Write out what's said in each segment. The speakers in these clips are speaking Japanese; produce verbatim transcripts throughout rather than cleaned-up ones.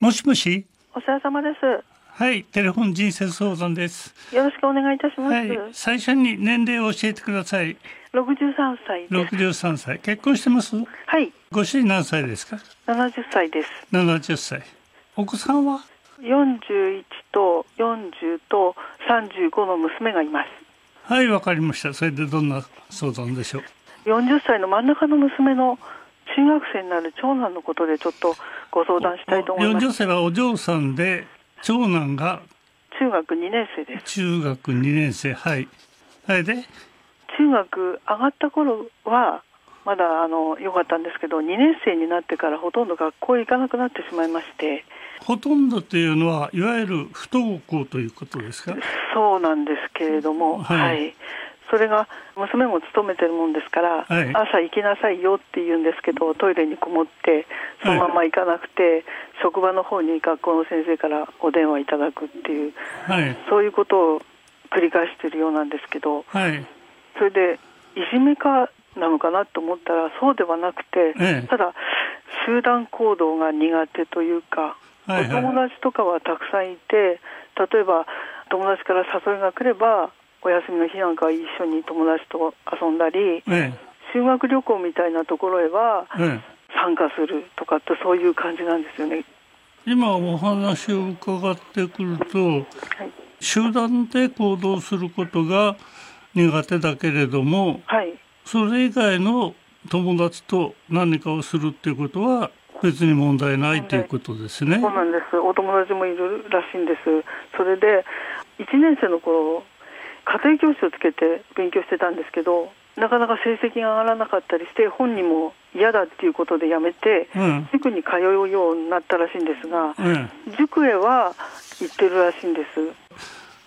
もしもし。 お世話様です。 はい、テレフォン人生相談です。 よろしくお願いいたします。 はい、最初に年齢を教えてください。 ろくじゅうさんさいです。 ろくじゅうさんさい。結婚してます？ はい。 ご主人何歳ですか？ ななじゅっさいです。 ななじゅっさい。お子さんは？ よんじゅういちとよんじゅうとさんじゅうごの娘がいます。 はい、わかりました。それでどんな相談でしょう？ よんじゅっさいの真ん中の娘の中学生になる長男のことでちょっとご相談したいと思います。 よんじゅっさいはお嬢さんで、長男が中学にねん生です。 中学にねん生。はい。それで中学上がった頃はまだあの良かったんですけど、にねん生になってからほとんど学校へ行かなくなってしまいまして。 ほとんどというのはいわゆる不登校ということですか？ そうなんですけれども、はい、はい、それが娘も勤めてるもんですから、はい、朝行きなさいよって言うんですけど、トイレにこもってそのまま行かなくて、はい、職場の方に学校の先生からお電話いただくっていう、はい、そういうことを繰り返しているようなんですけど、はい、それでいじめかなのかなと思ったらそうではなくて、ええ、ただ集団行動が苦手というか、はいはい、お友達とかはたくさんいて、例えば友達から誘いが来ればお休みの日なんか一緒に友達と遊んだり、ええ、修学旅行みたいなところへは参加するとかってそういう感じなんですよね。 今お話を伺ってくると、はい、集団で行動することが苦手だけれども、はい、それ以外の友達と何かをするっていうことは別に問題ないということですね。 そうなんです。お友達もいるらしいんです。それでいちねん生の頃家庭教師をつけて勉強してたんですけど、なかなか成績が上がらなかったりして本人も嫌だっていうことでやめて、うん、塾に通うようになったらしいんですが、うん、塾へは行ってるらしいんです。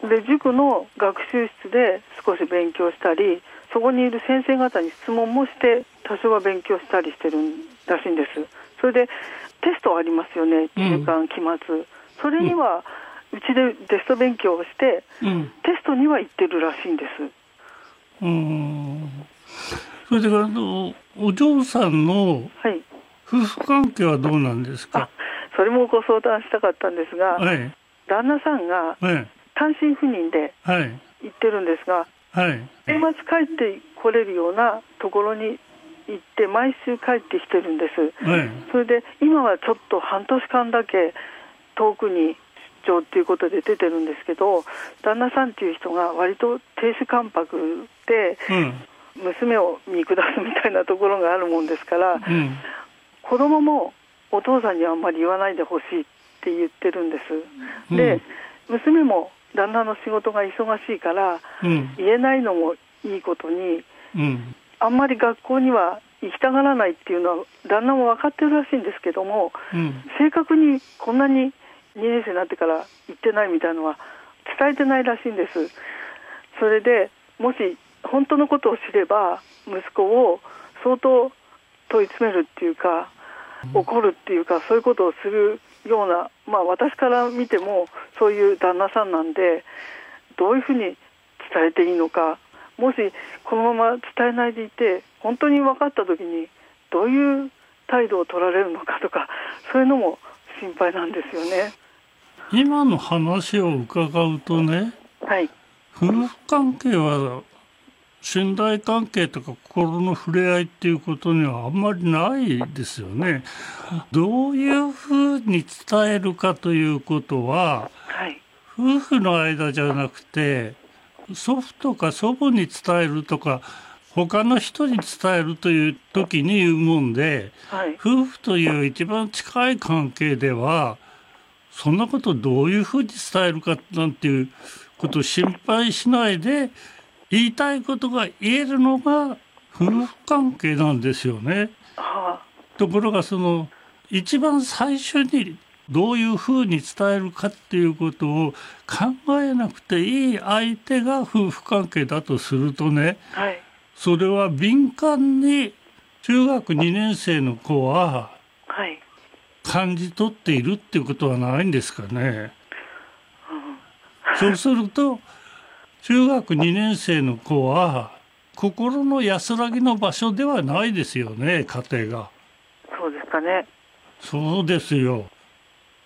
で塾の学習室で少し勉強したり、そこにいる先生方に質問もして多少は勉強したりしてるらしいんです。それでテストありますよね、いちじかん期末、うん、それにはうちでテスト勉強をして、うん、テストには行ってるらしいんです。 うーん、それであのお嬢さんの夫婦関係はどうなんですか？ はい、それもご相談したかったんですが、はい、旦那さんが単身赴任で行ってるんですが、はい、週末帰ってこれるようなところに行って毎週帰ってきてるんです、はい、それで今はちょっと半年間だけ遠くに出張っていうことで出てるんですけど、旦那さんっていう人が割と亭主関白で、うん、娘を見下すみたいなところがあるもんですから、うん、子供もお父さんにはあんまり言わないでほしいって言ってるんです、うん、で娘も旦那の仕事が忙しいから、うん、言えないのもいいことに、うん、あんまり学校には行きたがらないっていうのは旦那も分かってるらしいんですけども、うん、正確にこんなににねん生になってから行ってないみたいなのは伝えてないらしいんです。それでもし本当のことを知れば息子を相当問い詰めるっていうか、怒るっていうか、そういうことをするような、まあ私から見てもそういう旦那さんなんで、どういうふうに伝えていいのか、もしこのまま伝えないでいて本当に分かった時にどういう態度を取られるのかとか、そういうのも心配なんですよね。 今の話を伺うとね、はい、夫婦関係は信頼関係とか心の触れ合いっていうことにはあんまりないですよね。どういうふうに伝えるかということは、はい、夫婦の間じゃなくて祖父とか祖母に伝えるとか他の人に伝えるという時に言うもんで、はい、夫婦という一番近い関係ではそんなことをどういうふうに伝えるかなんていうことを心配しないで言いたいことが言えるのが夫婦関係なんですよね。はあ、ところがその一番最初にどういうふうに伝えるかっていうことを考えなくていい相手が夫婦関係だとするとね、はい、それは敏感に中学にねん生の子は感じ取っているっていうことはないんですかね。うん、そうすると中学にねん生の子は心の安らぎの場所ではないですよね、家庭が。 そうですかね。 そうですよ。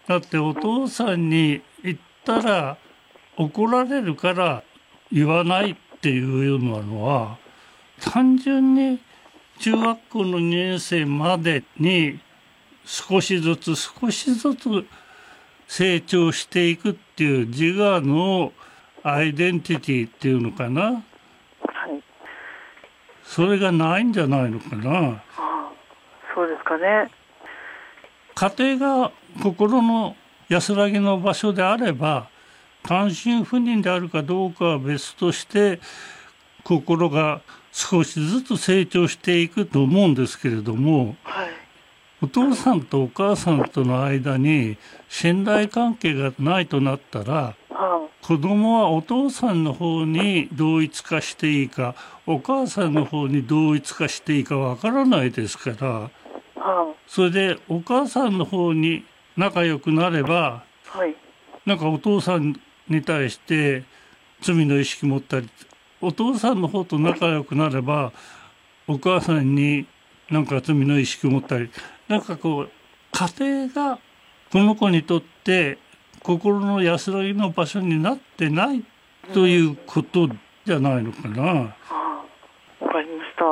だってお父さんに言ったら怒られるから言わないっていうようなのは、単純に中学校のにねん生までに少しずつ少しずつ成長していくっていう自我のアイデンティティっていうのかな、はい、それがないんじゃないのかな。ああ、そうですかね。 家庭が心の安らぎの場所であれば、単身赴任であるかどうかは別として心が少しずつ成長していくと思うんですけれども、はい、お父さんとお母さんとの間に信頼関係がないとなったら、子供はお父さんの方に同一化していいか、お母さんの方に同一化していいかわからないですから、それでお母さんの方に仲良くなれば、はい、なんかお父さんに対して罪の意識持ったり、お父さんの方と仲良くなればお母さんになんか罪の意識を持ったり、なんかこう家庭がこの子にとって心の安らぎの場所になってないということじゃないのかな。わかりました。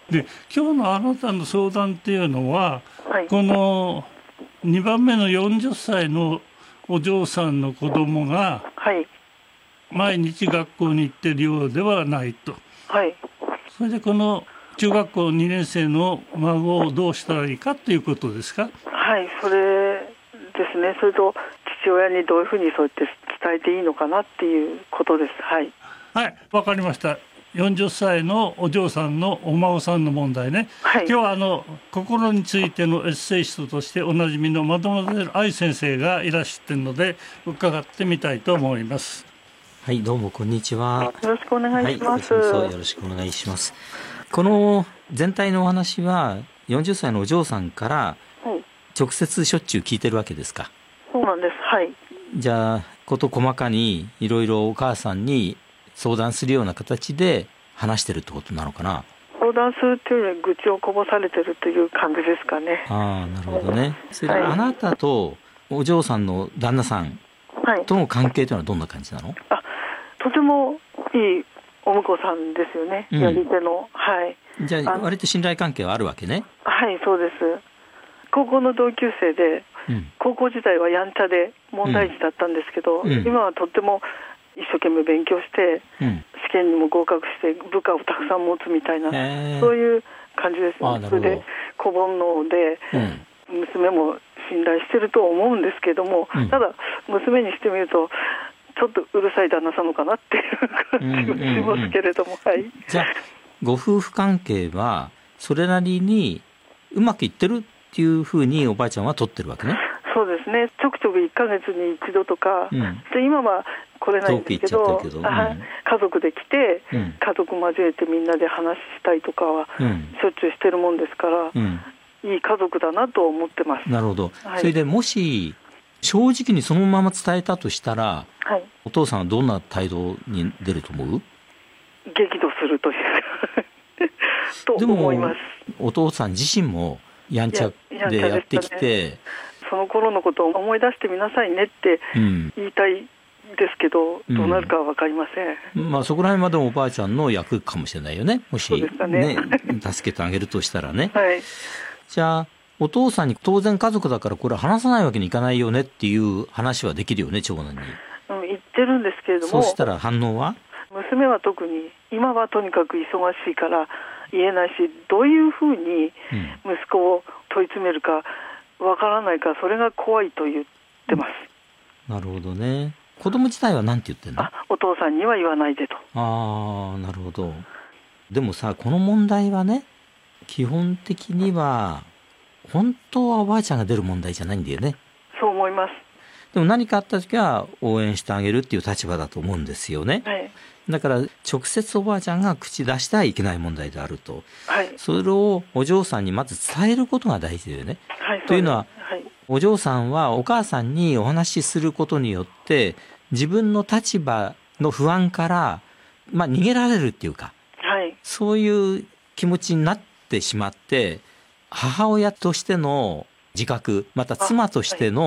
で、今日のあなたの相談っていうのは、はい、このにばんめのよんじゅっさいのお嬢さんの子供が毎日学校に行ってるようではないと、はい、それでこの中学校にねん生の孫をどうしたらいいかっていうことですか。 はい、それですね。それと父親にどういうふうにそうやって伝えていいのかなっていうことです。はい、 はい、わかりました。よんじゅっさいのお嬢さんのお孫さんの問題ね、はい、今日はあの心についてのエッセイストとしておなじみのマドモゼル愛先生がいらしているので伺ってみたいと思います。 はい、どうもこんにちは。 よろしくお願いします。 はい、そうよろしくお願いします。この全体のお話はよんじゅっさいのお嬢さんから直接しょっちゅう聞いてるわけですか。 そうなんです。はい。 じゃあ事細かにいろいろお母さんに相談するような形で話してるってことなのかな。 相談するっていうより愚痴をこぼされてるという感じですかね。 ああ、なるほどね。それであなたとお嬢さんの旦那さんとの関係というのはどんな感じなの？ あ、とてもいいお婿さんですよね、うん、やり手の。はい。 じゃあ割と信頼関係はあるわけね。 はい、そうです。高校の同級生で、うん、高校時代はやんちゃで問題児だったんですけど、うん、今はとっても一生懸命勉強して、うん、試験にも合格して部下をたくさん持つみたいな、そういう感じですね。それで子煩悩で、うん、娘も信頼してると思うんですけども、うん、ただ娘にしてみるとちょっとうるさい旦那さんのかなっていう感じがしますけれども、うんうんうん、はい。 じゃあご夫婦関係はそれなりにうまくいってるっていうふうにおばあちゃんは取ってるわけね。 そうですね。ちょくちょくいっかげつに一度とか、うん、で今は来れないんですけど、けど、うん、家族で来て、うん、家族交えてみんなで話したいとかは、うん、しょっちゅうしてるもんですから、うん、いい家族だなと思ってます。 なるほど、はい、それでもし正直にそのまま伝えたとしたら、はい、お父さんはどんな態度に出ると思う？ 激怒するというと思います。 でもお父さん自身もやんちゃでやってきて、 その頃のことを思い出してみなさいねって言いたいですけど、うん、どうなるかは分かりません、 うん、まあそこら辺までもおばあちゃんの役かもしれないよね。もし ね, ね助けてあげるとしたらね、はい、じゃあお父さんに当然家族だからこれ話さないわけにいかないよねっていう話はできるよね、長男に。 うん、言ってるんですけれども、 そうしたら反応は？ 娘は特に今はとにかく忙しいから言えないし、どういうふうに息子を問い詰めるかわからないから、それが怖いと言ってます、 うん、なるほどね。子供自体は何て言ってんの？ あ、お父さんには言わないでと。 ああ、なるほど。でもさ、この問題はね、基本的には本当はおばあちゃんが出る問題じゃないんだよね。 そう思います。 でも何かあった時は応援してあげるっていう立場だと思うんですよね、はい、だから直接おばあちゃんが口出してはいけない問題であると、はい、それをお嬢さんにまず伝えることが大事だよね、はい、というのは、はい、お嬢さんはお母さんにお話しすることによって自分の立場の不安から、まあ、逃げられるっていうか、はい、そういう気持ちになってしまって、母親としての自覚、また妻としての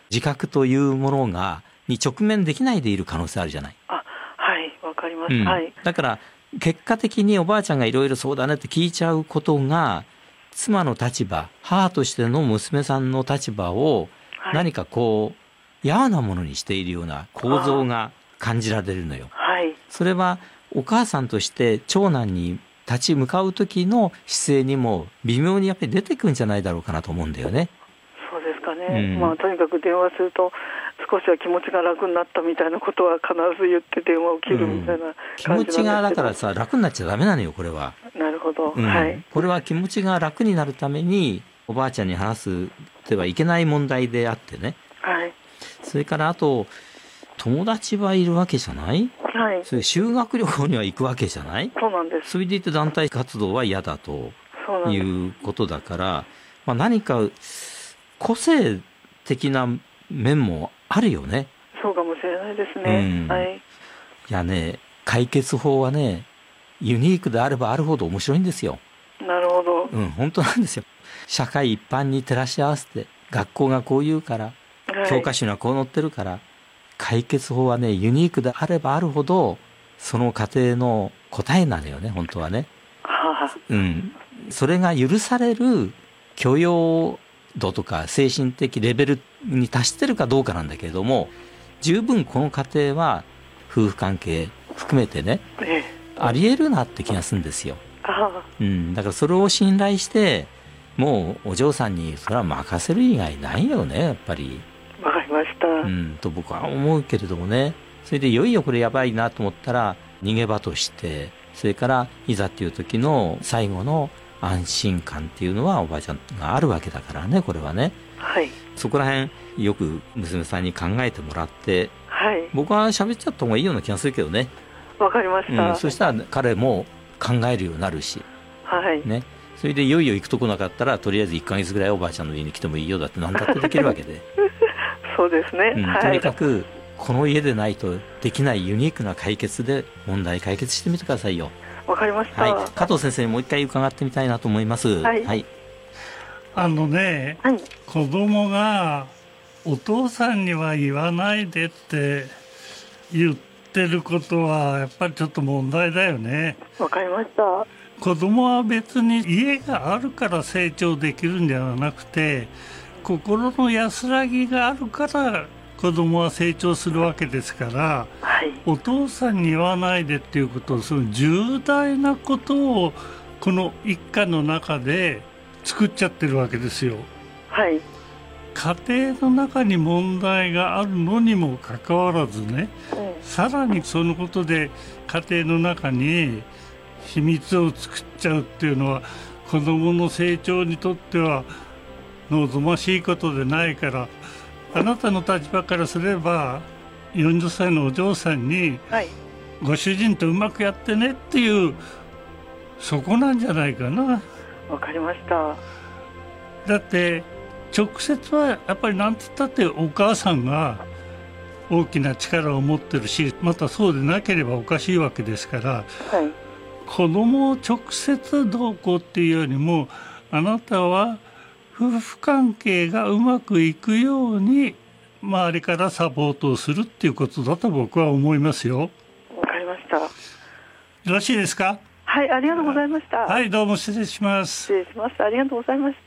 自覚というものがに直面できないでいる可能性あるじゃない。 あ、はいわかります、 うんはい、 だから結果的におばあちゃんがいろいろそうだねって聞いちゃうことが妻の立場、母としての娘さんの立場を何かこう嫌なものにしているような構造が感じられるのよ、 はい、 それはお母さんとして長男に立ち向かう時の姿勢にも微妙にやっぱり出てくるんじゃないだろうかなと思うんだよね。 そうですかね、 うん、 まあとにかく電話すると少しは気持ちが楽になったみたいなことは必ず言って電話を切るみたいな感じなんですけど、 うん、気持ちがだからさ楽になっちゃダメなのよこれは。 なるほど、 うんはい、 これは気持ちが楽になるためにおばあちゃんに話すではいけない問題であってね、 はい、 それからあと友達はいるわけじゃない、 はい、 それ修学旅行には行くわけじゃない。 そうなんです。 それでいて団体活動は嫌だということだから、まあ、何か個性的な面もあるよね。 そうかもしれないですね、うん、はい、 いやね解決法はねユニークであればあるほど面白いんですよ。 なるほど、 うん、本当なんですよ。社会一般に照らし合わせて学校がこう言うから、はい、教科書にはこう載ってるから解決法はねユニークであればあるほどその家庭の答えなのよね本当はね、 はあ、 うん、それが許される許容度とか精神的レベルに達してるかどうかなんだけれども、十分この家庭は夫婦関係含めてね、ええ、ありえるなって気がするんですよ、うん、だからそれを信頼してもうお嬢さんにそれは任せる以外ないよねやっぱり。 わかりました、 うん、と僕は思うけれどもね。それでいよいよこれやばいなと思ったら逃げ場として、それからいざっていう時の最後の安心感っていうのはおばあちゃんがあるわけだからねこれはね、 はい、 そこら辺よく娘さんに考えてもらって、 はい、 僕は喋っちゃった方がいいような気がするけどね。 わかりました、 うん、そしたら彼も考えるようになるし、 はいね、それでいよいよ行くとこなかったらとりあえずいっかげつぐらいおばあちゃんの家に来てもいいよだって何だってできるわけでそうですね、 うん、とにかくこの家でないとできないユニークな解決で問題解決してみてくださいよ。 わかりました、 はい、加藤先生にもう一回伺ってみたいなと思います。はい、はい、 あのね、はい、子供がお父さんには言わないでって言ってることはやっぱりちょっと問題だよね。 わかりました。 子供は別に家があるから成長できるんではなくて、心の安らぎがあるから子供は成長するわけですから、はい、お父さんに言わないでっていうことを、その重大なことをこの一家の中で作っちゃってるわけですよ。 はい、 家庭の中に問題があるのにもかかわらずね、うん、さらにそのことで家庭の中に秘密を作っちゃうっていうのは子供の成長にとっては望ましいことでないから、あなたの立場からすればよんじゅっさいのお嬢さんに、はい、ご主人とうまくやってねっていうそこなんじゃないかな。 わかりました。 だって直接はやっぱり何て言ったってお母さんが大きな力を持ってるし、またそうでなければおかしいわけですから、はい、子供を直接どうこうっていうよりも、あなたは夫婦関係がうまくいくように周りからサポートをするっていうことだと僕は思いますよ。 わかりました。よろしいですか。 はい、ありがとうございました。 はい、どうも失礼します。 失礼しました。ありがとうございました。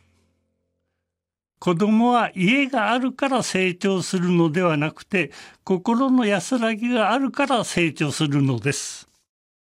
子供は家があるから成長するのではなくて、心の安らぎがあるから成長するのです。